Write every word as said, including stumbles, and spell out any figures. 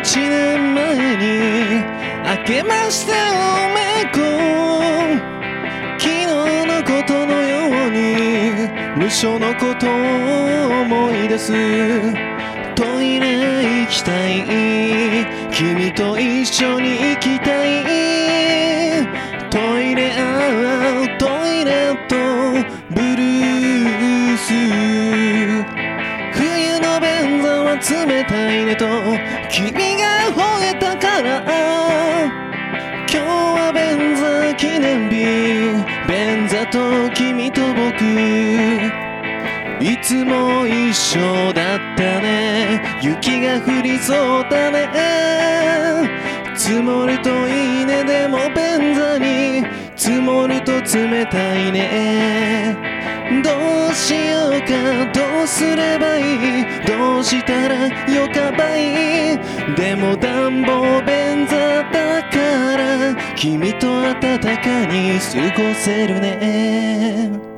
一年前に明けましておめこ、昨日のことのように無所のことを思い出す。トイレ行きたい、君と一緒に行きたい。トイレああトイレットブルース、冬の便座は冷たいねと君が吠えたから、今日は便座記念日、便座と君と僕いつも一緒だったね。雪が降りそうだね。積もるといいね。でも便座に積もると冷たいね。どうしようか、どうすればいい、どうしたらよかばいい。でも暖房便座だから君と暖かに過ごせるね。